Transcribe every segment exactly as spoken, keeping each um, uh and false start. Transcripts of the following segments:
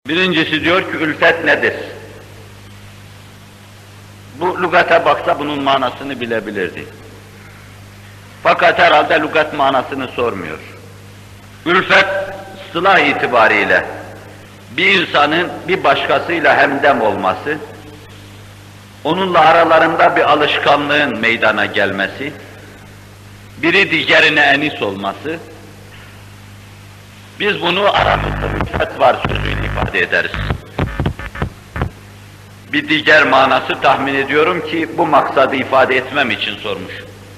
Birincisi diyor ki ülfet nedir? Bu lügate baksa bunun manasını bilebilirdi. Fakat herhalde lügat manasını sormuyor. Ülfet, sıla itibariyle bir insanın bir başkasıyla hemdem olması, onunla aralarında bir alışkanlığın meydana gelmesi, biri diğerine enis olması, biz bunu aramızda ülfet var sözüyle ifade ederiz. Bir diğer manası tahmin ediyorum ki bu maksadı ifade etmem için sormuş.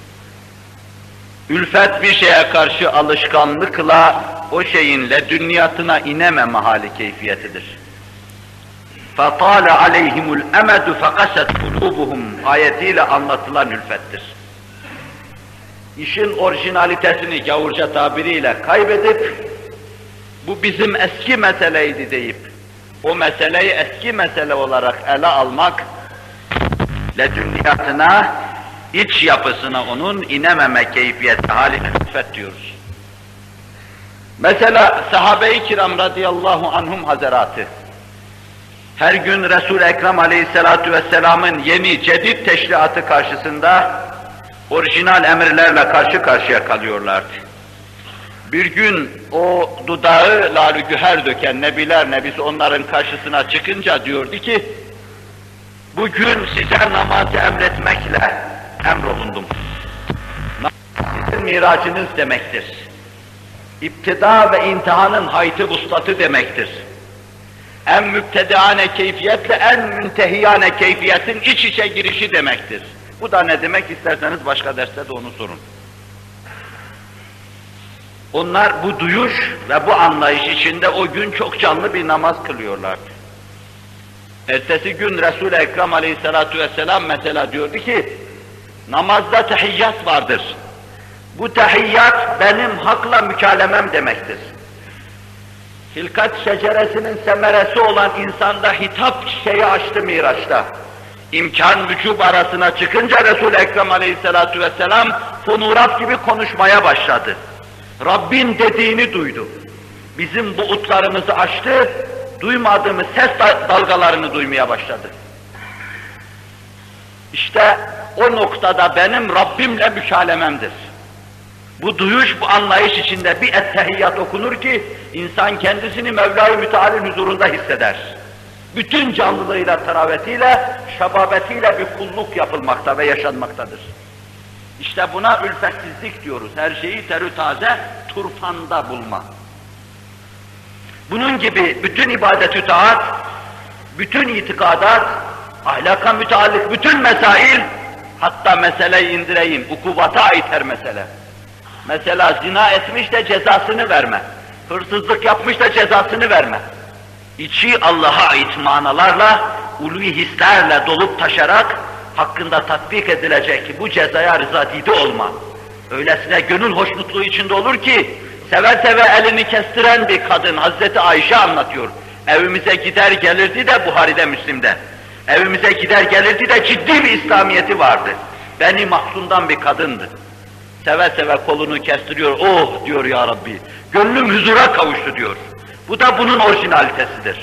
Ülfet bir şeye karşı alışkanlıkla o şeyin ledünniyatına inememe hali keyfiyetidir. فَطَالَ عَلَيْهِمُ الْاَمَدُ فَقَسَتْ قُلُوبُهُمْ ayetiyle anlatılan ülfettir. İşin orijinalitesini gavurca tabiriyle kaybedip, bu bizim eski meseleydi deyip, o meseleyi eski mesele olarak ele almak, ledünniyatına, iç yapısına onun inememe keyfiyeti haline ülfet diyoruz. Mesela sahabe-i kiram radıyallahu anhum hazaratı, her gün Resul-i Ekrem aleyhissalatu vesselamın yeni, cedid teşriatı karşısında orijinal emirlerle karşı karşıya kalıyorlardı. Bir gün o dudağı lal-ü güher döken nebiler nebisi onların karşısına çıkınca diyordu ki, bugün size namazı emretmekle emrolundum. Sizin miracınız demektir. İptida ve intihanın haytı vuslatı demektir. En mübtedaane keyfiyetle en müntehiyane keyfiyetin iç içe girişi demektir. Bu da ne demek isterseniz başka derste de onu sorun. Onlar bu duyuş ve bu anlayış içinde o gün çok canlı bir namaz kılıyorlardı. Ertesi gün Resul-i Ekrem aleyhissalatu vesselam mesela diyordu ki, namazda tehiyyat vardır. Bu tehiyyat benim hakla mükalemem demektir. Hilkat şeceresinin semeresi olan insanda hitap şeyi açtı Miraç'ta. İmkan vücub arasına çıkınca Resul-i Ekrem aleyhissalatu vesselam fonuğraf gibi konuşmaya başladı. Rabbin dediğini duydu. Bizim bu utlarımızı açtı, duymadığımız ses dalgalarını duymaya başladı. İşte o noktada benim Rabbimle mükalememdir. Bu duyuş, bu anlayış içinde bir ettehiyyat okunur ki, insan kendisini Mevla-i Müteal'in huzurunda hisseder. Bütün canlılığıyla, teravetiyle, şebabetiyle bir kulluk yapılmakta ve yaşanmaktadır. İşte buna ülfetsizlik diyoruz. Her şeyi terü taze, turfanda bulma. Bunun gibi bütün ibadet-ü taat, bütün itikadat, ahlaka müteallik bütün mesail, hatta meseleyi indireyim, ukubata ait her mesele. Mesela zina etmiş de cezasını verme, hırsızlık yapmış da cezasını verme. İçi Allah'a ait manalarla, ulvi hislerle dolup taşarak, hakkında tatbik edilecek bu cezaya rızadide olma. Öylesine gönül hoşnutluğu içinde olur ki, seve seve elini kestiren bir kadın, Hazreti Ayşe anlatıyor. Evimize gider gelirdi de Buhari'de, Müslim'de. Evimize gider gelirdi de ciddi bir İslamiyeti vardı. Beni Mahzun'dan bir kadındı. Seve seve kolunu kestiriyor, oh diyor ya Rabbi, gönlüm huzura kavuştu diyor. Bu da bunun orijinalitesidir.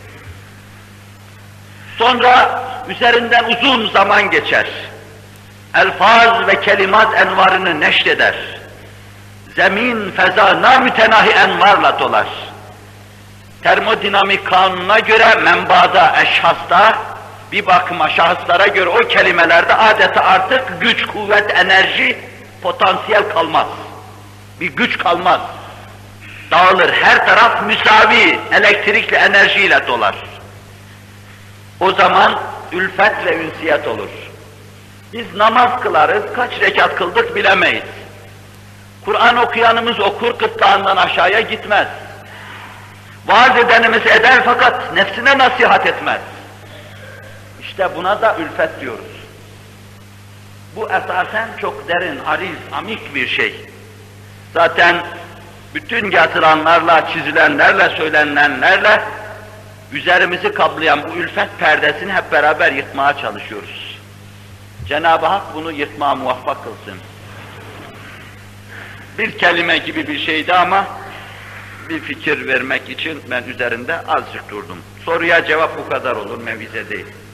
Sonra üzerinden uzun zaman geçer. Elfaz ve kelimat envarını neşreder. Zemin, feza, namütenahi envarla dolar. Termodinamik kanununa göre menbaada, eşhasta, bir bakıma şahıslara göre o kelimelerde adeta artık güç, kuvvet, enerji, potansiyel kalmaz. Bir güç kalmaz. Dağılır, her taraf müsavi elektrikli enerjiyle dolar. O zaman ülfet ve ünsiyet olur. Biz namaz kılarız, kaç rekat kıldık bilemeyiz. Kur'an okuyanımız okur, gırtlağından aşağıya gitmez. Vaaz edenimiz eder fakat nefsine nasihat etmez. İşte buna da ülfet diyoruz. Bu esasen çok derin, ariz, amik bir şey. Zaten bütün yazılanlarla, çizilenlerle, söylenenlerle üzerimizi kaplayan bu ülfet perdesini hep beraber yıkmaya çalışıyoruz. Cenab-ı Hak bunu yıkmaya muvaffak kılsın. Bir kelime gibi bir şeydi ama bir fikir vermek için ben üzerinde azıcık durdum. Soruya cevap bu kadar olur, mevize değil.